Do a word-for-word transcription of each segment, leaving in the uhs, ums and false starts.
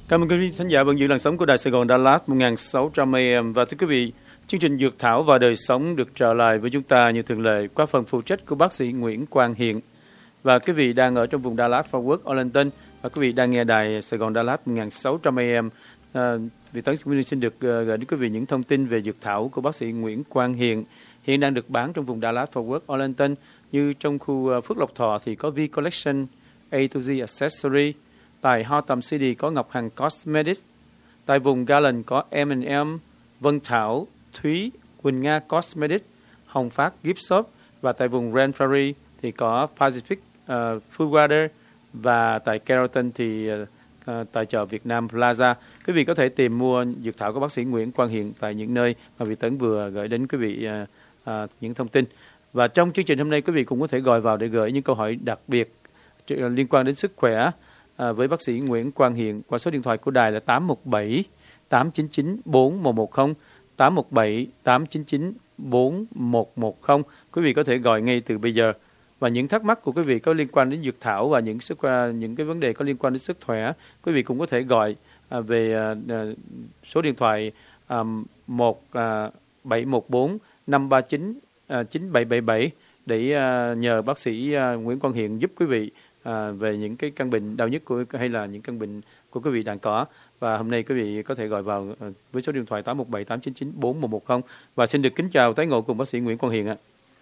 Cảm ơn quý vị khán giả vẫn giữ làn sóng của Đài Sài Gòn Đà Lạt một nghìn sáu trăm a em. Và thưa quý vị, chương trình Dược Thảo và Đời Sống được trở lại với chúng ta như thường lệ qua phần phụ trách của bác sĩ Nguyễn Quang Hiện. Và quý vị đang ở trong vùng Đà Lạt, Fort Worth, Arlington, và quý vị đang nghe Đài Sài Gòn Đà Lạt một nghìn sáu trăm a em. À, Việt Tấn cũng xin được uh, gửi đến quý vị những thông tin về dược thảo của bác sĩ Nguyễn Quang Hiện. Hiện đang được bán trong vùng Đà Lạt, Fort Worth, Arlington. Như trong khu uh, Phước Lộc Thọ thì có V Collection, A to Z Accessory. Tại Hotham City có Ngọc Hằng Cosmetics. Tại vùng Garland có em and em, Vân Thảo, Thúy, Quỳnh Nga Cosmetics, Hồng Phát Gift Shop. Và tại vùng Grand Prairie thì có Pacific uh, Foodwater. Và tại Carrollton thì uh, uh, tại chợ Việt Nam Plaza. Quý vị có thể tìm mua dược thảo của bác sĩ Nguyễn Quang Hiện tại những nơi mà Việt Tấn vừa gửi đến quý vị uh, uh, những thông tin. Và trong chương trình hôm nay quý vị cũng có thể gọi vào để gửi những câu hỏi đặc biệt liên quan đến sức khỏe À, với bác sĩ Nguyễn Quang Hiện qua số điện thoại của đài là tám một bảy tám chín chín bốn một một không, tám một bảy tám chín chín bốn một một không. Quý vị có thể gọi ngay từ bây giờ. Và những thắc mắc của quý vị có liên quan đến dược thảo và những sức những cái vấn đề có liên quan đến sức khỏe, quý vị cũng có thể gọi à, về à, số điện thoại à, một bảy một bốn năm ba chín chín bảy bảy bảy để à, nhờ bác sĩ à, Nguyễn Quang Hiện giúp quý vị À, về những cái căn bệnh đau nhức của hay là những căn bệnh của quý vị đang có. Và hôm nay quý vị có thể gọi vào với số điện thoại tám một bảy tám chín chín bốn một một không. Và xin được kính chào tái ngộ cùng bác sĩ Nguyễn Quang Hiện ạ.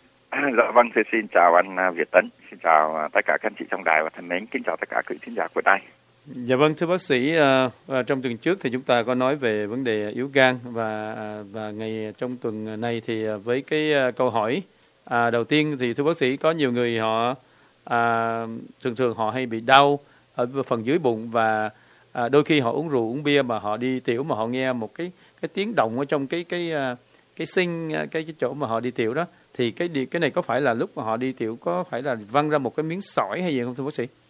À, dạ vâng, tôi xin chào anh Việt Tấn, xin chào tất cả các anh chị trong đài và thân mến, kính chào tất cả quý khán giả của đài. Dạ vâng, thưa bác sĩ, à, à, trong tuần trước thì chúng ta có nói về vấn đề yếu gan và à, và ngày trong tuần này thì với cái à, câu hỏi à, đầu tiên thì thưa bác sĩ, có nhiều người họ À, thường thường họ hay bị đau ở phần dưới bụng và à, đôi khi họ uống rượu uống bia mà họ đi tiểu mà họ nghe một cái cái tiếng động ở trong cái cái cái sinh cái cái chỗ mà họ đi tiểu đó, thì cái cái này có phải là lúc mà họ đi tiểu có phải là văng ra một cái miếng sỏi hay gì không thưa bác sĩ?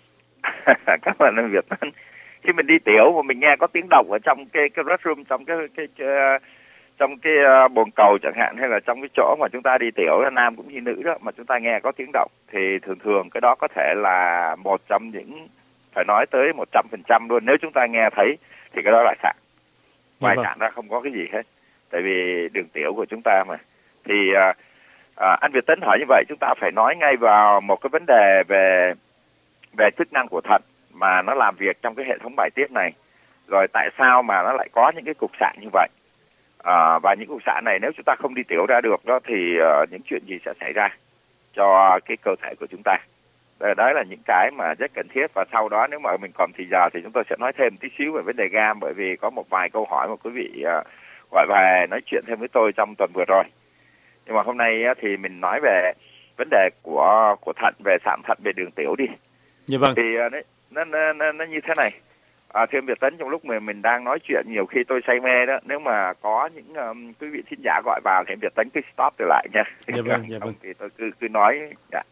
Các bạn làm việc khi mình đi tiểu mà mình nghe có tiếng động ở trong cái cái restroom, trong cái cái, cái trong cái uh, bồn cầu chẳng hạn, hay là trong cái chỗ mà chúng ta đi tiểu, nam cũng như nữ đó, mà chúng ta nghe có tiếng động thì thường thường cái đó có thể là một trong những, phải nói tới một trăm phần trăm luôn, nếu chúng ta nghe thấy thì cái đó là sạn. Ngoài sạn ra không có cái gì hết, tại vì đường tiểu của chúng ta mà. Thì uh, uh, anh Việt Tấn hỏi như vậy, chúng ta phải nói ngay vào một cái vấn đề về về chức năng của thận mà nó làm việc trong cái hệ thống bài tiết này, rồi tại sao mà nó lại có những cái cục sạn như vậy. À, và những cục sạn này nếu chúng ta không đi tiểu ra được đó thì uh, những chuyện gì sẽ xảy ra cho cái cơ thể của chúng ta. Đó, đó là những cái mà rất cần thiết. Và sau đó nếu mà mình còn thì giờ thì chúng tôi sẽ nói thêm tí xíu về vấn đề gan, bởi vì có một vài câu hỏi mà quý vị uh, gọi về nói chuyện thêm với tôi trong tuần vừa rồi. Nhưng mà hôm nay uh, thì mình nói về vấn đề của của thận, về sạn thận, về đường tiểu đi. Dạ vâng. Thì uh, nó, nó, nó, nó như thế này. À, thưa Việt Tấn, trong lúc mà mình đang nói chuyện nhiều khi tôi say mê đó, nếu mà có những um, quý vị thính giả gọi vào thì Việt Tấn cứ stop trở lại nha. Dạ vâng, dạ vâng. Thì tôi cứ cứ nói. Dạ.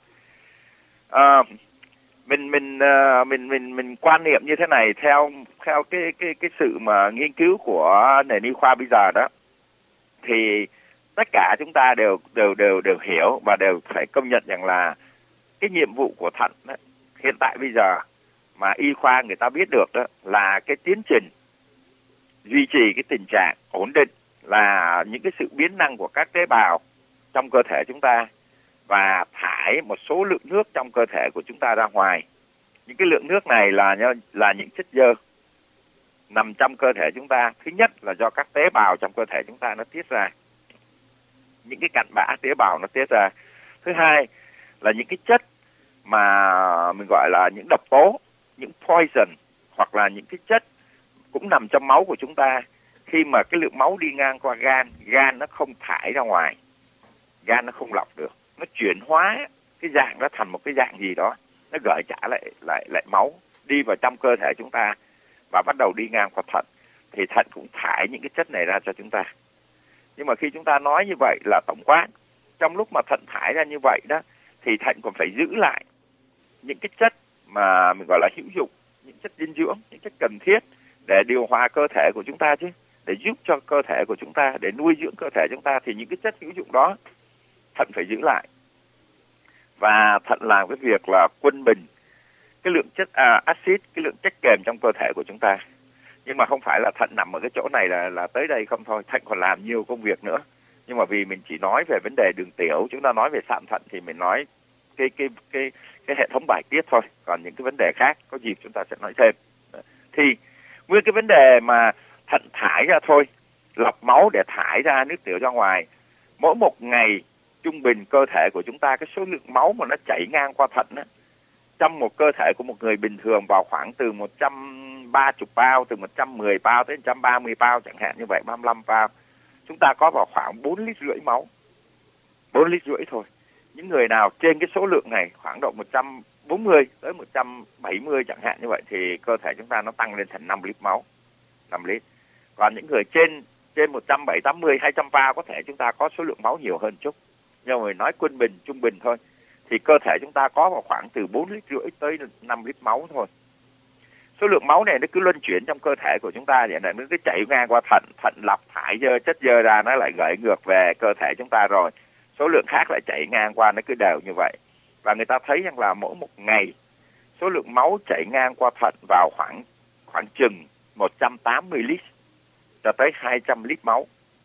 À, mình mình uh, mình mình mình quan niệm như thế này, theo theo cái cái cái sự mà nghiên cứu của nền y khoa bây giờ đó, thì tất cả chúng ta đều đều đều đều hiểu và đều phải công nhận rằng là cái nhiệm vụ của thận đó, hiện tại bây giờ mà y khoa người ta biết được đó là cái tiến trình duy trì cái tình trạng ổn định, là những cái sự biến năng của các tế bào trong cơ thể chúng ta và thải một số lượng nước trong cơ thể của chúng ta ra ngoài. Những cái lượng nước này là là những chất xơ nằm trong cơ thể chúng ta. Thứ nhất là do các tế bào trong cơ thể chúng ta nó tiết ra, những cái cặn bã tế bào nó tiết ra. Thứ hai là những cái chất mà mình gọi là những độc tố, những poison, hoặc là những cái chất cũng nằm trong máu của chúng ta. Khi mà cái lượng máu đi ngang qua gan, gan nó không thải ra ngoài, gan nó không lọc được, nó chuyển hóa cái dạng đó thành một cái dạng gì đó, nó gửi trả lại lại lại máu đi vào trong cơ thể chúng ta và bắt đầu đi ngang qua thận, thì thận cũng thải những cái chất này ra cho chúng ta. Nhưng mà khi chúng ta nói như vậy là tổng quát, trong lúc mà thận thải ra như vậy đó thì thận còn phải giữ lại những cái chất mà mình gọi là hữu dụng, những chất dinh dưỡng, những chất cần thiết để điều hòa cơ thể của chúng ta chứ, để giúp cho cơ thể của chúng ta, để nuôi dưỡng cơ thể chúng ta, thì những cái chất hữu dụng đó thận phải giữ lại. Và thận làm cái việc là quân bình cái lượng chất à, axit, cái lượng chất kềm trong cơ thể của chúng ta. Nhưng mà không phải là thận nằm ở cái chỗ này là là tới đây không thôi, thận còn làm nhiều công việc nữa. Nhưng mà vì mình chỉ nói về vấn đề đường tiểu, chúng ta nói về sạm thận thì mình nói cái cái cái cái hệ thống bài tiết thôi. Còn những cái vấn đề khác có dịp chúng ta sẽ nói thêm. Thì nguyên cái vấn đề mà thận thải ra thôi, lọc máu để thải ra nước tiểu ra ngoài. Mỗi một ngày trung bình cơ thể của chúng ta, cái số lượng máu mà nó chảy ngang qua thận á, trong một cơ thể của một người bình thường vào khoảng từ một trăm ba mươi bao, từ một trăm mười bao tới một trăm ba mươi bao chẳng hạn như vậy, ba mươi lăm bao. Chúng ta có vào khoảng bốn lít rưỡi máu. bốn lít rưỡi thôi. Những người nào trên cái số lượng này khoảng độ một trăm bốn mươi tới một trăm bảy mươi chẳng hạn như vậy thì cơ thể chúng ta nó tăng lên thành năm lít máu. năm lít. Còn những người trên trên một trăm bảy mươi, tám mươi, hai trăm bao có thể chúng ta có số lượng máu nhiều hơn chút. Nhưng mà nói quân bình, trung bình thôi thì cơ thể chúng ta có vào khoảng từ bốn lít rưỡi tới năm lít máu thôi. Số lượng máu này nó cứ luân chuyển trong cơ thể của chúng ta, vậy là nó cứ chảy ngang qua thận, thận lọc thải dơ, chất dơ ra, nó lại gửi ngược về cơ thể chúng ta rồi. Số lượng khác lại chảy ngang qua, nó cứ đều như vậy. Và người ta thấy rằng là mỗi một ngày số lượng máu chảy ngang qua thận vào khoảng khoảng chừng một trăm tám mươi lít cho tới hai trăm lít máu.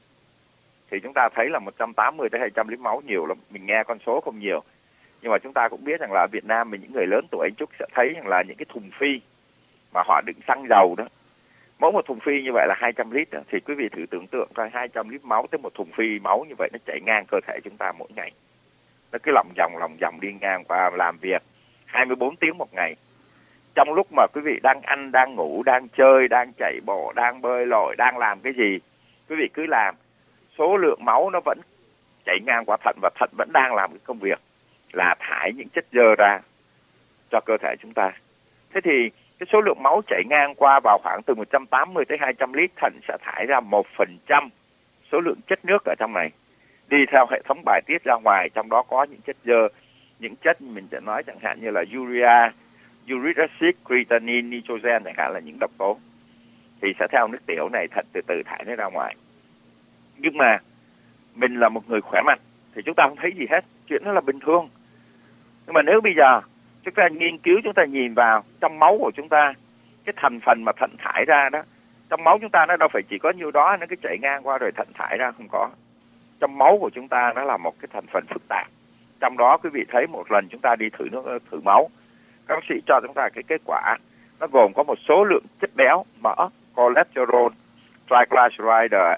Thì chúng ta thấy là một trăm tám mươi tới hai trăm lít máu nhiều lắm. Mình nghe con số không nhiều. Nhưng mà chúng ta cũng biết rằng là ở Việt Nam mình, những người lớn tuổi anh Trúc sẽ thấy rằng là những cái thùng phi mà họ đựng xăng dầu đó, mỗi một thùng phi như vậy là hai trăm lít đó. Thì quý vị thử tưởng tượng coi, hai trăm lít máu tới một thùng phi máu như vậy nó chảy ngang cơ thể chúng ta mỗi ngày. Nó cứ lòng vòng lòng vòng đi ngang qua, làm việc hai mươi bốn tiếng một ngày. Trong lúc mà quý vị đang ăn, đang ngủ, đang chơi, đang chạy bộ, đang bơi lội, đang làm cái gì, quý vị cứ làm, số lượng máu nó vẫn chảy ngang qua thận và thận vẫn đang làm cái công việc là thải những chất dơ ra cho cơ thể chúng ta. Thế thì cái số lượng máu chảy ngang qua vào khoảng từ một trăm tám mươi tới hai trăm lít, thận sẽ thải ra một phần trăm số lượng chất nước ở trong này, đi theo hệ thống bài tiết ra ngoài. Trong đó có những chất dơ, những chất mình sẽ nói chẳng hạn như là urea, uric acid, creatinine, nitrogen chẳng hạn là những độc tố. Thì sẽ theo nước tiểu này thận từ từ thải nó ra ngoài. Nhưng mà mình là một người khỏe mạnh thì chúng ta không thấy gì hết, chuyện đó là bình thường. Nhưng mà nếu bây giờ chúng ta nghiên cứu, chúng ta nhìn vào trong máu của chúng ta, cái thành phần mà thận thải ra đó, trong máu chúng ta nó đâu phải chỉ có nhiêu đó, nó cứ chảy ngang qua rồi thận thải ra, không có. Trong máu của chúng ta nó là một cái thành phần phức tạp. Trong đó quý vị thấy một lần chúng ta đi thử nước thử máu, các bác sĩ cho chúng ta cái kết quả, nó gồm có một số lượng chất béo, mỡ, cholesterol, triglyceride,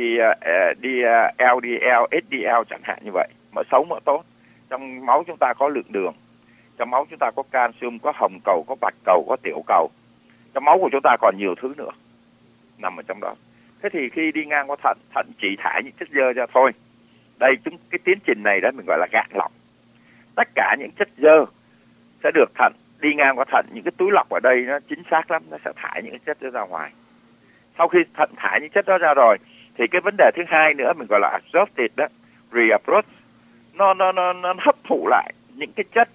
lờ đê lờ, ét đê lờ chẳng hạn như vậy, mỡ xấu, mỡ tốt. Trong máu chúng ta có lượng đường, trong máu chúng ta có canxi, có hồng cầu, có bạch cầu, có tiểu cầu. Trong máu của chúng ta còn nhiều thứ nữa nằm ở trong đó. Thế thì khi đi ngang qua thận, thận chỉ thải những chất dơ ra thôi. Đây, chúng cái tiến trình này đó mình gọi là gạt lọc. Tất cả những chất dơ sẽ được thận đi ngang qua thận, những cái túi lọc ở đây nó chính xác lắm, nó sẽ thải những chất đó ra ngoài. Sau khi thận thải những chất đó ra rồi thì cái vấn đề thứ hai nữa mình gọi là absorptive đó, reapproach, nó nó nó nó hấp thụ lại những cái chất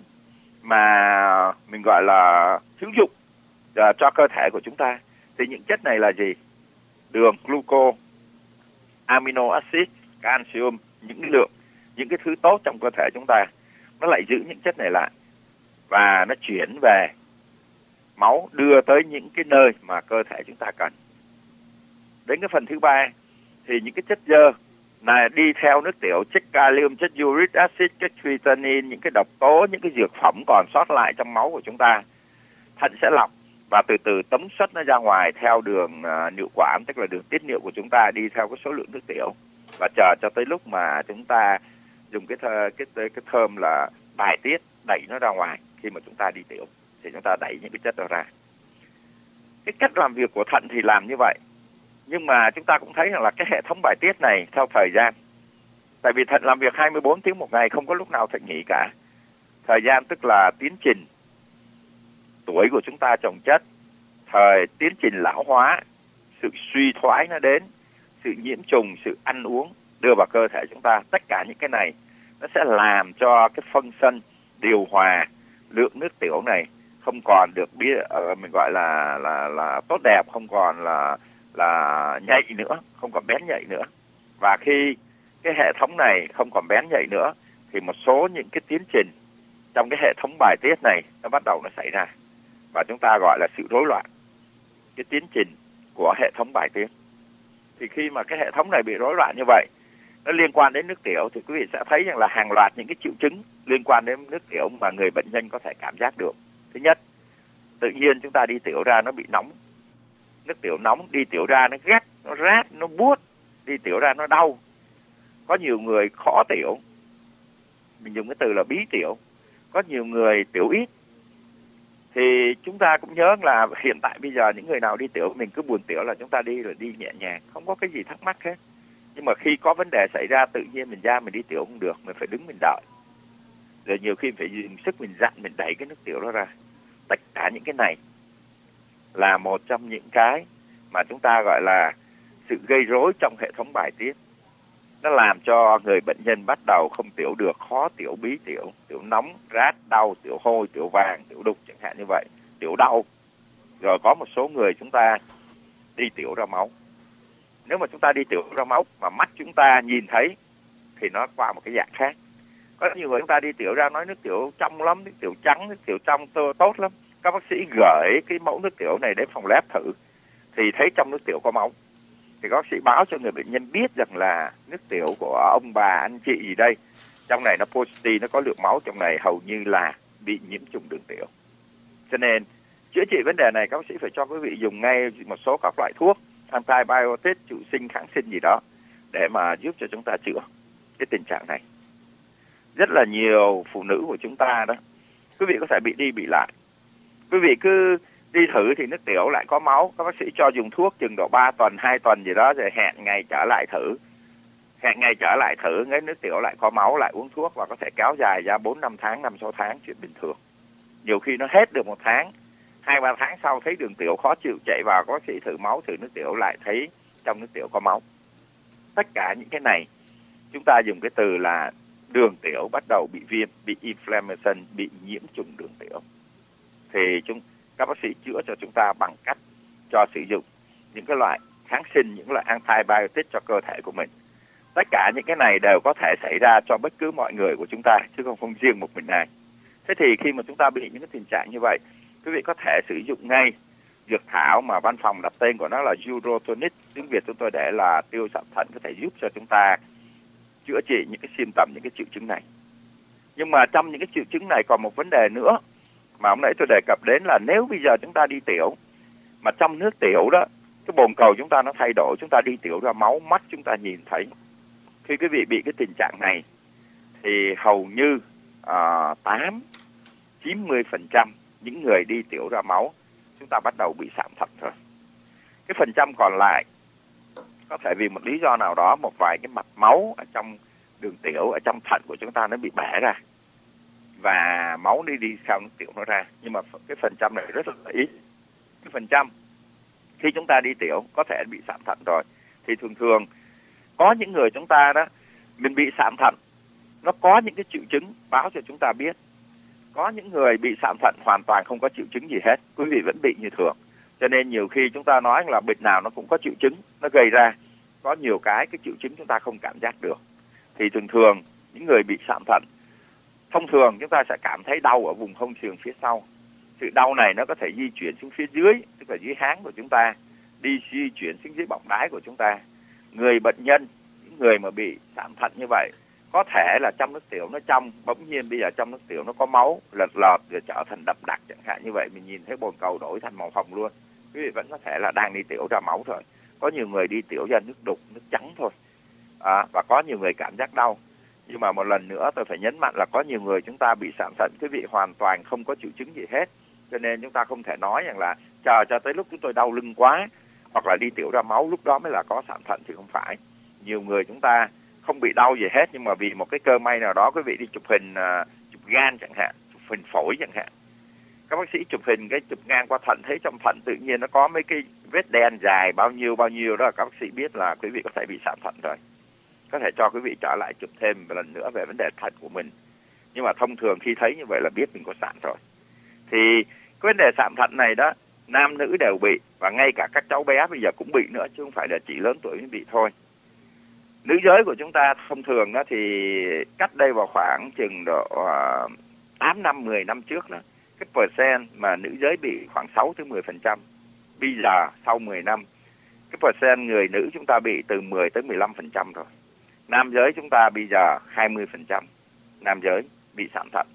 mà mình gọi là hữu dụng uh, cho cơ thể của chúng ta. Thì những chất này là gì? Đường, glucose, amino acid, calcium, những cái lượng, những cái thứ tốt trong cơ thể chúng ta, nó lại giữ những chất này lại và nó chuyển về máu, đưa tới những cái nơi mà cơ thể chúng ta cần. Đến cái phần thứ ba thì những cái chất dơ này đi theo nước tiểu, chất kalium, chất uric acid, chất creatinine, những cái độc tố, những cái dược phẩm còn sót lại trong máu của chúng ta, thận sẽ lọc và từ từ tống xuất nó ra ngoài theo đường uh, niệu quản, tức là đường tiết niệu của chúng ta, đi theo cái số lượng nước tiểu, và chờ cho tới lúc mà chúng ta dùng cái thơ, cái cái thơm là bài tiết, đẩy nó ra ngoài. Khi mà chúng ta đi tiểu thì chúng ta đẩy những cái chất đó ra. Cái cách làm việc của thận thì làm như vậy, nhưng mà chúng ta cũng thấy rằng là cái hệ thống bài tiết này theo thời gian, tại vì thận làm việc hai mươi bốn tiếng một ngày, không có lúc nào thận nghỉ cả. Thời gian tức là tiến trình tuổi của chúng ta trồng chất, thời tiến trình lão hóa, sự suy thoái nó đến, sự nhiễm trùng, sự ăn uống đưa vào cơ thể chúng ta, tất cả những cái này nó sẽ làm cho cái function điều hòa lượng nước tiểu này không còn được biết uh, mình gọi là là là tốt đẹp, không còn là là nhạy nữa, không còn bén nhạy nữa. Và khi cái hệ thống này không còn bén nhạy nữa thì một số những cái tiến trình trong cái hệ thống bài tiết này nó bắt đầu nó xảy ra, và chúng ta gọi là sự rối loạn. Cái tiến trình của hệ thống bài tiết. Thì khi mà cái hệ thống này bị rối loạn như vậy, nó liên quan đến nước tiểu, thì quý vị sẽ thấy rằng là hàng loạt những cái triệu chứng liên quan đến nước tiểu mà người bệnh nhân có thể cảm giác được. Thứ nhất, tự nhiên chúng ta đi tiểu ra nó bị nóng, nước tiểu nóng, đi tiểu ra nó gắt, nó rát, nó buốt, đi tiểu ra nó đau. Có nhiều người khó tiểu, mình dùng cái từ là bí tiểu. Có nhiều người tiểu ít. Thì chúng ta cũng nhớ là hiện tại bây giờ những người nào đi tiểu, mình cứ buồn tiểu là chúng ta đi rồi đi nhẹ nhàng, không có cái gì thắc mắc hết. Nhưng mà khi có vấn đề xảy ra, tự nhiên mình ra mình đi tiểu không được, mình phải đứng mình đợi. Rồi nhiều khi phải dùng sức mình dặn, mình đẩy cái nước tiểu đó ra. Tất cả những cái này là một trong những cái mà chúng ta gọi là sự gây rối trong hệ thống bài tiết. Nó làm cho người bệnh nhân bắt đầu không tiểu được, khó tiểu, bí tiểu, tiểu nóng, rát, đau, tiểu hôi, tiểu vàng, tiểu đục chẳng hạn như vậy, tiểu đau. Rồi có một số người chúng ta đi tiểu ra máu. Nếu mà chúng ta đi tiểu ra máu mà mắt chúng ta nhìn thấy thì nó qua một cái dạng khác. Có nhiều người chúng ta đi tiểu ra nói nước tiểu trong lắm, nước tiểu trắng, nước tiểu trong tốt lắm. Các bác sĩ gửi cái mẫu nước tiểu này đến phòng lab thử thì thấy trong nước tiểu có máu. Thì các bác sĩ báo cho người bệnh nhân biết rằng là nước tiểu của ông bà anh chị gì đây, trong này nó positive, nó có lượng máu trong này hầu như là bị nhiễm trùng đường tiểu. Cho nên chữa trị vấn đề này các bác sĩ phải cho quý vị dùng ngay một số các loại thuốc antibiotic, trụ sinh, kháng sinh gì đó để mà giúp cho chúng ta chữa cái tình trạng này. Rất là nhiều phụ nữ của chúng ta đó, quý vị có thể bị đi bị lại. Quý vị cứ đi thử thì nước tiểu lại có máu, các bác sĩ cho dùng thuốc chừng độ ba tuần, hai tuần gì đó, rồi hẹn ngày trở lại thử. Hẹn ngày trở lại thử, cái nước tiểu lại có máu, lại uống thuốc và có thể kéo dài ra bốn năm tháng, năm sáu tháng, chuyện bình thường. Nhiều khi nó hết được một tháng, hai ba tháng sau thấy đường tiểu khó chịu, chạy vào các bác sĩ thử máu, thử nước tiểu lại thấy trong nước tiểu có máu. Tất cả những cái này chúng ta dùng cái từ là đường tiểu bắt đầu bị viêm, bị inflammation, bị nhiễm trùng đường tiểu. Thì chúng các bác sĩ chữa cho chúng ta bằng cách cho sử dụng những cái loại kháng sinh, những loại antibiotic cho cơ thể của mình. Tất cả những cái này đều có thể xảy ra cho bất cứ mọi người của chúng ta, chứ không không riêng một mình ai. Thế thì khi mà chúng ta bị những cái tình trạng như vậy, quý vị có thể sử dụng ngay dược thảo mà văn phòng đặt tên của nó là Urotonic, tiếng Việt chúng tôi để là tiêu sạm thận, có thể giúp cho chúng ta chữa trị những cái symptom, những cái triệu chứng này. Nhưng mà trong những cái triệu chứng này còn một vấn đề nữa mà hôm nãy tôi đề cập đến là nếu bây giờ chúng ta đi tiểu mà trong nước tiểu đó, cái bồn cầu chúng ta nó thay đổi, chúng ta đi tiểu ra máu, mắt chúng ta nhìn thấy. Khi quý vị bị cái tình trạng này thì hầu như à, tám chín mươi phần trăm những người đi tiểu ra máu chúng ta bắt đầu bị sạm thận rồi. Cái phần trăm còn lại có thể vì một lý do nào đó, một vài cái mạch máu ở trong đường tiểu, ở trong thận của chúng ta nó bị bể ra và máu đi đi sau nước tiểu nó ra. Nhưng mà cái phần trăm này rất là ít. Cái phần trăm khi chúng ta đi tiểu có thể bị sạm thận rồi thì thường thường có những người chúng ta đó, mình bị sạm thận, nó có những cái triệu chứng báo cho chúng ta biết. Có những người bị sạm thận hoàn toàn không có triệu chứng gì hết, quý vị vẫn bị như thường. Cho nên nhiều khi chúng ta nói là bệnh nào nó cũng có triệu chứng nó gây ra. Có nhiều cái cái triệu chứng chúng ta không cảm giác được. Thì thường thường những người bị sạm thận, thông thường chúng ta sẽ cảm thấy đau ở vùng hông sườn phía sau. Sự đau này nó có thể di chuyển xuống phía dưới, tức là dưới háng của chúng ta, đi di chuyển xuống dưới bọng đái của chúng ta. Người bệnh nhân, những người mà bị sạm thận như vậy, có thể là trong nước tiểu nó trong, bỗng nhiên bây giờ trong nước tiểu nó có máu lợt lọt rồi trở thành đậm đặc chẳng hạn như vậy, mình nhìn thấy bồn cầu đổi thành màu hồng luôn. Quý vị vẫn có thể là đang đi tiểu ra máu rồi. Có nhiều người đi tiểu ra nước đục, nước trắng thôi. À, và có nhiều người cảm giác đau. Nhưng mà một lần nữa tôi phải nhấn mạnh là có nhiều người chúng ta bị sạm thận, quý vị hoàn toàn không có triệu chứng gì hết. Cho nên chúng ta không thể nói rằng là chờ cho tới lúc chúng tôi đau lưng quá hoặc là đi tiểu ra máu lúc đó mới là có sạm thận, thì không phải. Nhiều người chúng ta không bị đau gì hết, nhưng mà vì một cái cơ may nào đó quý vị đi chụp hình, uh, chụp gan chẳng hạn, chụp hình phổi chẳng hạn. Các bác sĩ chụp hình cái chụp ngang qua thận, thấy trong thận tự nhiên nó có mấy cái vết đen dài bao nhiêu bao nhiêu đó, các bác sĩ biết là quý vị có thể bị sạm thận rồi. Có thể cho quý vị trở lại chụp thêm một lần nữa về vấn đề thận của mình. Nhưng mà thông thường khi thấy như vậy là biết mình có sạm rồi. Thì cái vấn đề sạm thận này đó, nam nữ đều bị, và ngay cả các cháu bé bây giờ cũng bị nữa, chứ không phải là chỉ lớn tuổi mới bị thôi. Nữ giới của chúng ta thông thường đó thì cách đây vào khoảng chừng độ uh, tám năm, mười năm trước đó, cái percent mà nữ giới bị khoảng sáu tới mười phần trăm. Bây giờ sau mười năm cái percent người nữ chúng ta bị từ mười tới mười lăm phần trăm rồi. Nam giới chúng ta bây giờ hai mươi phần trăm nam giới bị sạm thận.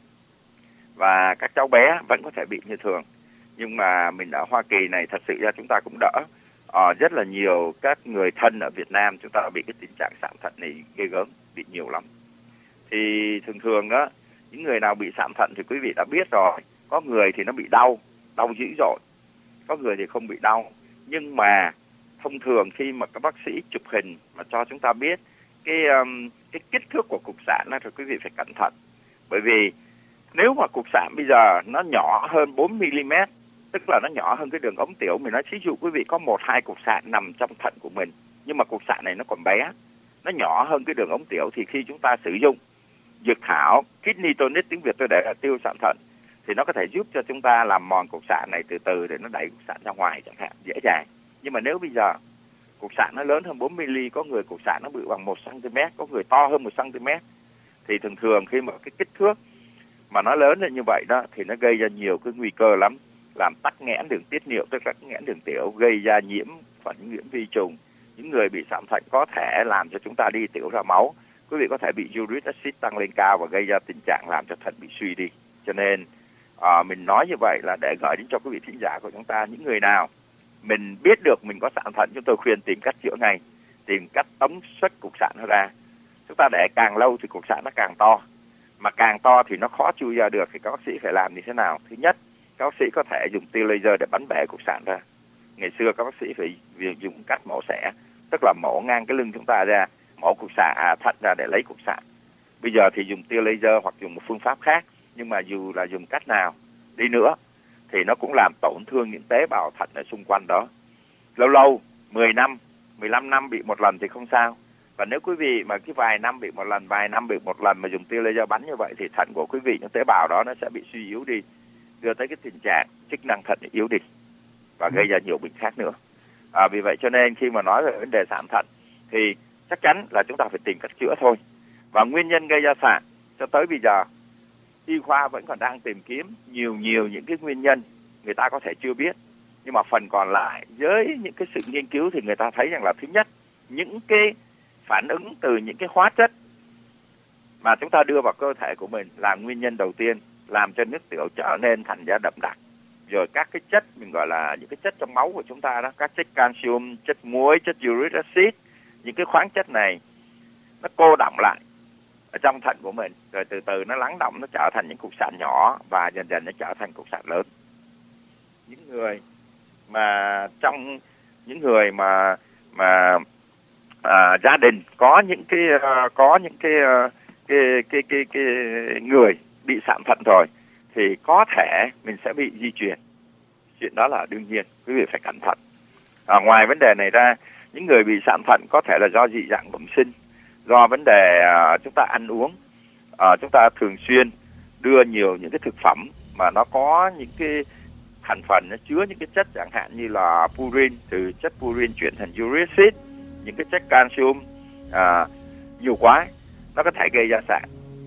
Và các cháu bé vẫn có thể bị như thường. Nhưng mà mình ở Hoa Kỳ này thật sự ra chúng ta cũng đỡ. Ờ, rất là nhiều các người thân ở Việt Nam chúng ta bị cái tình trạng sạm thận này ghê gớm, bị nhiều lắm. Thì thường thường đó, những người nào bị sạm thận thì quý vị đã biết rồi. Có người thì nó bị đau, đau dữ dội. Có người thì không bị đau. Nhưng mà thông thường khi mà các bác sĩ chụp hình mà cho chúng ta biết cái um, cái kích thước của cục sạn đó, thì quý vị phải cẩn thận. Bởi vì nếu mà cục sạn bây giờ nó nhỏ hơn bốn mi li mét, tức là nó nhỏ hơn cái đường ống tiểu, mình nói ví dụ quý vị có một hai cục sạn nằm trong thận của mình, nhưng mà cục sạn này nó còn bé, nó nhỏ hơn cái đường ống tiểu, thì khi chúng ta sử dụng dược thảo kidney tonic, tiếng Việt tôi để là tiêu sạn thận, thì nó có thể giúp cho chúng ta làm mòn cục sạn này từ từ để nó đẩy cục sạn ra ngoài chẳng hạn, dễ dàng. Nhưng mà nếu bây giờ cục sạn nó lớn hơn bốn mi li, có người cục sạn nó bự bằng một xăng ti mét, có người to hơn một xăng ti mét, thì thường thường khi mà cái kích thước mà nó lớn lên như vậy đó thì nó gây ra nhiều cái nguy cơ lắm, làm tắc nghẽn đường tiết niệu, tức là tắc nghẽn đường tiểu, gây ra nhiễm khuẩn, nhiễm vi trùng. Những người bị sạm thận có thể làm cho chúng ta đi tiểu ra máu, quý vị có thể bị uric acid tăng lên cao và gây ra tình trạng làm cho thận bị suy đi. Cho nên à, mình nói như vậy là để gửi đến cho quý vị thính giả của chúng ta, những người nào mình biết được mình có sạn thận, chúng tôi khuyên tìm cách chữa ngay, tìm cách tống xuất cục sạn nó ra. Chúng ta để càng lâu thì cục sạn nó càng to, mà càng to thì nó khó chui ra được, thì các bác sĩ phải làm như thế nào? Thứ nhất, các bác sĩ có thể dùng tia laser để bắn bẻ cục sạn ra. Ngày xưa các bác sĩ phải dùng cách mổ xẻ, tức là mổ ngang cái lưng chúng ta ra, mổ cục sạn à, thận ra để lấy cục sạn. Bây giờ thì dùng tia laser hoặc dùng một phương pháp khác, nhưng mà dù là dùng cách nào đi nữa thì nó cũng làm tổn thương những tế bào thận ở xung quanh đó. Lâu lâu, mười năm, mười lăm năm bị một lần thì không sao. Và nếu quý vị mà cái vài năm bị một lần, vài năm bị một lần mà dùng tia laser bắn như vậy thì thận của quý vị, những tế bào đó nó sẽ bị suy yếu đi, đưa tới cái tình trạng chức năng thận yếu đi và gây ra nhiều bệnh khác nữa. À, vì vậy cho nên khi mà nói về vấn đề sạn thận thì chắc chắn là chúng ta phải tìm cách chữa thôi. Và nguyên nhân gây ra sạn cho tới bây giờ y khoa vẫn còn đang tìm kiếm nhiều nhiều những cái nguyên nhân người ta có thể chưa biết, nhưng mà phần còn lại với những cái sự nghiên cứu thì người ta thấy rằng là thứ nhất, những cái phản ứng từ những cái hóa chất mà chúng ta đưa vào cơ thể của mình là nguyên nhân đầu tiên làm cho nước tiểu trở nên thành ra đậm đặc. Rồi các cái chất mình gọi là những cái chất trong máu của chúng ta đó, các chất calcium, chất muối, chất uric acid, những cái khoáng chất này nó cô đọng lại ở trong thận của mình, rồi từ từ nó lắng đọng, nó trở thành những cục sạn nhỏ và dần dần nó trở thành cục sạn lớn. Những người mà trong những người mà mà à, gia đình có những cái uh, có những cái, uh, cái cái cái cái người bị sạn thận rồi thì có thể mình sẽ bị di truyền. Chuyện đó là đương nhiên, quý vị phải cẩn thận. À, ngoài vấn đề này ra, những người bị sạn thận có thể là do dị dạng bẩm sinh, do vấn đề uh, chúng ta ăn uống, uh, chúng ta thường xuyên đưa nhiều những cái thực phẩm mà nó có những cái thành phần nó chứa những cái chất chẳng hạn như là purin, từ chất purin chuyển thành uric acid, những cái chất calcium à, nhiều quá nó có thể gây ra sạn.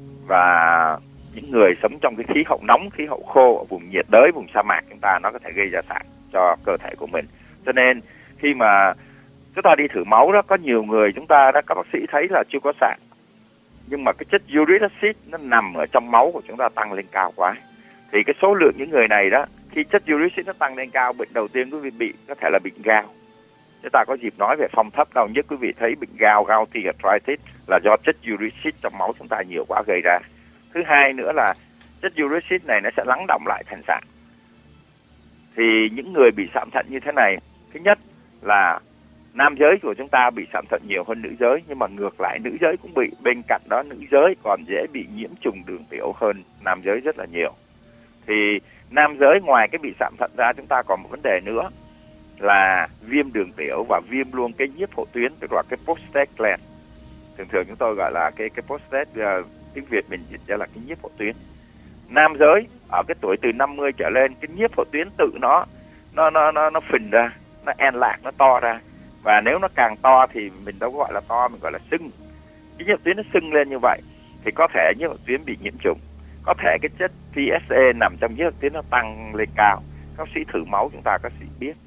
Và những người sống trong cái khí hậu nóng, khí hậu khô ở vùng nhiệt đới, vùng sa mạc chúng ta, nó có thể gây ra sạn cho cơ thể của mình. Cho nên khi mà chúng ta đi thử máu đó, có nhiều người chúng ta đó, các bác sĩ thấy là chưa có sạn, nhưng mà cái chất uric acid nó nằm ở trong máu của chúng ta tăng lên cao quá, thì cái số lượng những người này đó, khi chất uric acid nó tăng lên cao, bệnh đầu tiên quý vị bị có thể là bệnh gout. Chúng ta có dịp nói về phong thấp đau nhất, quý vị thấy bệnh gout, gouty arthritis là do chất uric acid trong máu chúng ta nhiều quá gây ra. Thứ hai nữa là chất uric acid này nó sẽ lắng đọng lại thành sạn. Thì những người bị sạm thận như thế này, thứ nhất là nam giới của chúng ta bị sạm thận nhiều hơn nữ giới, nhưng mà ngược lại nữ giới cũng bị. Bên cạnh đó nữ giới còn dễ bị nhiễm trùng đường tiểu hơn nam giới rất là nhiều. Thì nam giới ngoài cái bị sạm thận ra, chúng ta còn một vấn đề nữa là viêm đường tiểu và viêm luôn cái nhiếp hộ tuyến, tức là cái prostate gland. Thường thường chúng tôi gọi là cái cái prostate, uh, tiếng Việt mình dịch ra là cái nhiếp hộ tuyến. Nam giới ở cái tuổi từ năm mươi trở lên, cái nhiếp hộ tuyến tự nó nó nó nó nó phình ra, nó en lạc, nó to ra. Và nếu nó càng to thì mình đâu có gọi là to, mình gọi là sưng. Cái nhiếp hộ tuyến nó sưng lên như vậy thì có thể nhiếp hộ tuyến bị nhiễm trùng, có thể cái chất pê ét a nằm trong nhiếp hộ tuyến nó tăng lên cao. Các bác sĩ thử máu chúng ta các bác sĩ biết.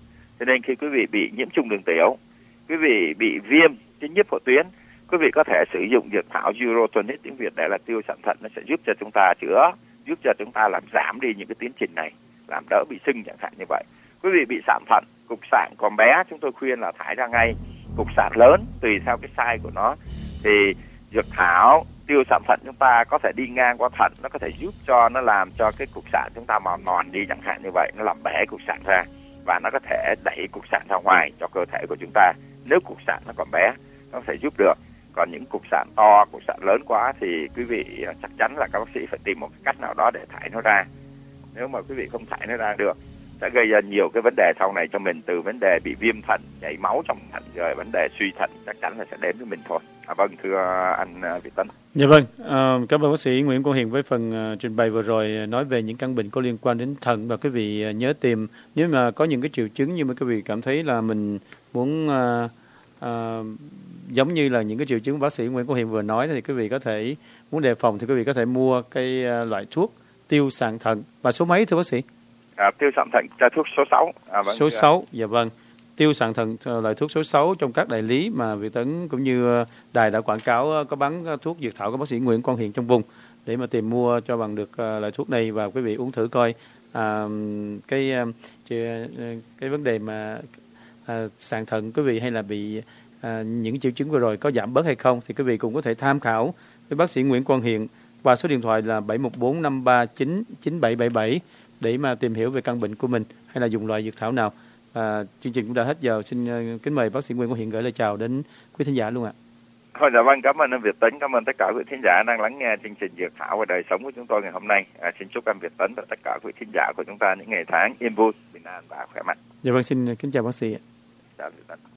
Cho nên khi quý vị bị nhiễm trùng đường tiểu, quý vị bị viêm chính nhíp phổ tuyến, quý vị có thể sử dụng dược thảo Urotonic, tiếng Việt để là tiêu sạn thận, nó sẽ giúp cho chúng ta chữa, giúp cho chúng ta làm giảm đi những cái tiến trình này, làm đỡ bị sưng chẳng hạn như vậy. Quý vị bị sạn thận, cục sạn còn bé, chúng tôi khuyên là thải ra ngay. Cục sạn lớn tùy theo cái size của nó thì dược thảo tiêu sạn thận chúng ta có thể đi ngang qua thận, nó có thể giúp cho nó làm cho cái cục sạn chúng ta mòn mòn đi chẳng hạn như vậy, nó làm bể cục sạn ra và nó có thể đẩy cục sạn ra ngoài cho cơ thể của chúng ta. Nếu cục sạn nó còn bé, nó sẽ giúp được. Còn những cục sạn to, cục sạn lớn quá thì quý vị chắc chắn là các bác sĩ phải tìm một cách nào đó để thải nó ra. Nếu mà quý vị không thải nó ra được, sẽ gây ra nhiều cái vấn đề sau này cho mình, từ vấn đề bị viêm thận, chảy máu trong thận, rồi vấn đề suy thận chắc chắn là sẽ đến với mình thôi. À, vâng, thưa anh Việt Tấn. Dạ vâng, à, cảm ơn bác sĩ Nguyễn Quang Hiền với phần uh, trình bày vừa rồi nói về những căn bệnh có liên quan đến thận, và quý vị uh, nhớ tìm nếu mà có những cái triệu chứng như mà quý vị cảm thấy là mình muốn uh, uh, giống như là những cái triệu chứng bác sĩ Nguyễn Quang Hiền vừa nói, thì quý vị có thể muốn đề phòng thì quý vị có thể mua cái uh, loại thuốc tiêu sạn thận. Và số mấy thưa bác sĩ? À, tiêu sạn thận là thuốc số sáu. À, vâng, số sáu, dạ vâng. Tiêu sạn thận loại thuốc số sáu trong các đại lý mà Việt Tấn cũng như đài đã quảng cáo có bán thuốc dược thảo của bác sĩ Nguyễn Quang Hiền trong vùng, để mà tìm mua cho bằng được loại thuốc này, và quý vị uống thử coi à, cái cái vấn đề mà à, sạn thận quý vị hay là bị à, những triệu chứng vừa rồi có giảm bớt hay không, thì quý vị cũng có thể tham khảo với bác sĩ Nguyễn Quang Hiền qua số điện thoại là bảy một bốn năm ba chín chín bảy bảy bảy để mà tìm hiểu về căn bệnh của mình hay là dùng loại dược thảo nào. À, chương trình cũng đã hết giờ, xin uh, kính mời bác sĩ Nguyễn Quang Hiền gửi lời chào đến quý thính giả luôn ạ. Thôi dạ vâng, cảm ơn anh Việt Tấn, cảm ơn tất cả quý thính giả đang lắng nghe chương trình Dược thảo và đời sống của chúng tôi ngày hôm nay. À, xin chúc anh Việt Tấn và tất cả quý thính giả của chúng ta những ngày tháng yên vui, bình an và khỏe mạnh. Dạ vâng, xin kính chào bác sĩ ạ. Chào Việt Tấn.